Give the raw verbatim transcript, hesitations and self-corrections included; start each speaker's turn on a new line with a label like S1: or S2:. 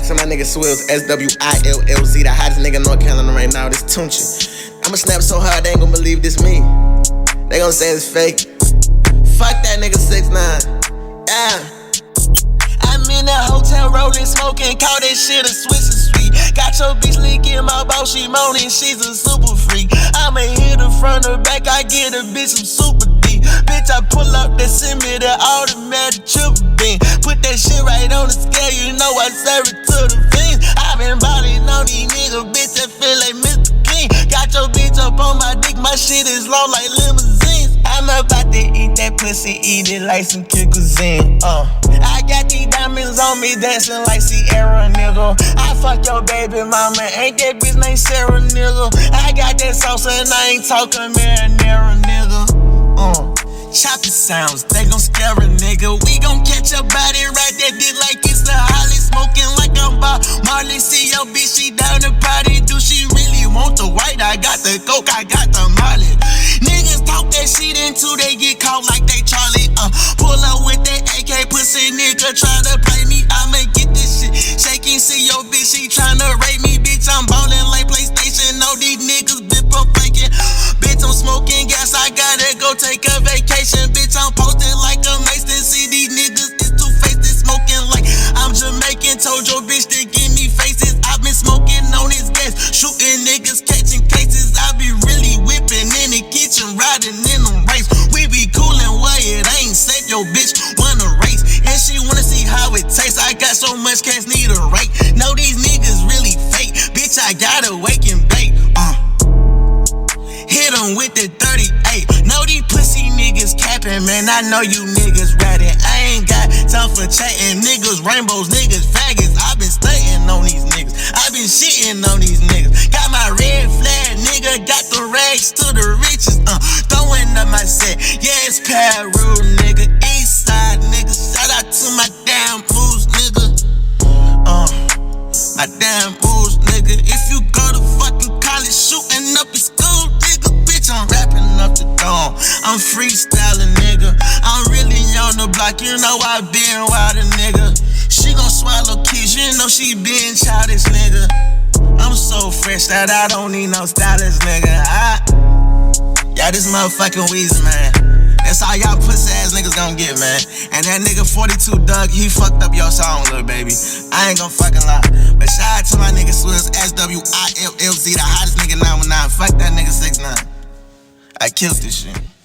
S1: to my nigga Swills, S W I L L Z, the hottest nigga in North Carolina right now, this Tunchi. I'ma snap so hard they ain't gon' believe this me. They gon' say it's fake. Fuck that nigga six nine. Yeah.
S2: I'm in that hotel rolling, smoking, call that shit a Swiss and sweet. Got your bitch licking my boss, she moaning, she's a super freak. I'ma hit her front or back, I get a bitch some super D. Bitch, I pull up, they send me the automatic triple beam. Put that shit right on the scale, you know I serve it to the fiends. I been ballin' on these niggas, bitch, that feel like Mister King. Got your bitch up on my dick, my shit is long like limousines. I'm about to eat that pussy, eat it like some kid cuisine. Uh, I got these diamonds on me dancing like Sierra, nigga. I fuck your baby mama, ain't that bitch named Sarah, nigga. I got that sauce and I ain't talking marinara, nigga. Uh, choppy sounds, they gon' scare a nigga. We gon' catch a body right that dick like it's a Holly. Smoking like I'm Bob Marley. See your bitch, she down the party. Do she really want the white? I got the coke, I got the Molly. Niggas talk that shit until they get caught like they Charlie. Uh, pull up with that A K, pussy nigga tryna play me. I'ma get this shit shaking. See your bitch, she tryna rape me. Bitch, I'm ballin' like PlayStation. Know these niggas been pump faking. Bitch, I'm smoking gas. I gotta go take a vacation. Bitch, I'm posted like a Mason. See these niggas is two-faced, they smoking like I'm Jamaican. Told your bitch to give me faces. I've been smoking on his gas, shooting niggas, catching cases. I be really whipping in the kitchen, riding in them race. We be coolin' why it ain't safe. Your bitch wanna race, and she wanna see how it tastes. I got so much cash, need a rake. Know these niggas really fake. Bitch, I gotta wake and bake. Uh. Hit em with the thirty-eight. Know these pussy niggas capping, man. I know you niggas ready. I ain't got time for chatting. Niggas, rainbows, niggas, faggots. I been stunting on these niggas. I been shitting on these niggas. Got my red flag, nigga. Got the rags to the riches. Uh, throwing up my set. Yeah, it's Peru, nigga. East side, nigga. Shout out to my damn moves, nigga. Uh, my damn moves, nigga. If you go to fucking college, shooting up in school, nigga. Bitch, I'm rapping up the dome. I'm freestyling, nigga. I'm really on the block, you know I been wild, nigga. She gon' swallow kids, you know she been childish, nigga. I'm so fresh that I don't need no stylist, nigga. I, yeah, this motherfucking Weezy, man. That's all y'all pussy ass niggas gon' get, man. And that nigga forty-two Doug, he fucked up your song, little baby. I ain't gon' fucking lie. But shout out to my nigga Swills, S W I L L Z, the hottest nigga nine one nine. Fuck that nigga six nine. I killed this shit.